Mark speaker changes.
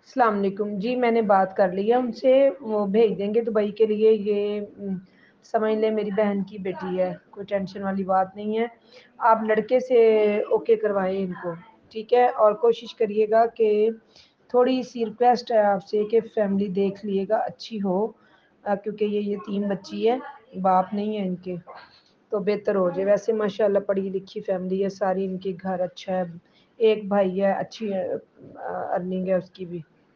Speaker 1: अस्सलाम वालेकुम जी, मैंने बात कर ली है उनसे, वो भेज देंगे दुबई के लिए। ये समझ लें मेरी बहन की बेटी है, कोई टेंशन वाली बात नहीं है। आप लड़के से ओके करवाएं इनको, ठीक है। और कोशिश करिएगा कि थोड़ी सी रिक्वेस्ट है आपसे कि फैमिली देख लिएगा अच्छी हो, क्योंकि ये यतीम बच्ची है, बाप नहीं है इनके, तो बेहतर हो जाए। वैसे माशाल्लाह पढ़ी लिखी फैमिली है सारी, इनके घर अच्छा है, एक भाई है, अच्छी अर्निंग है उसकी भी।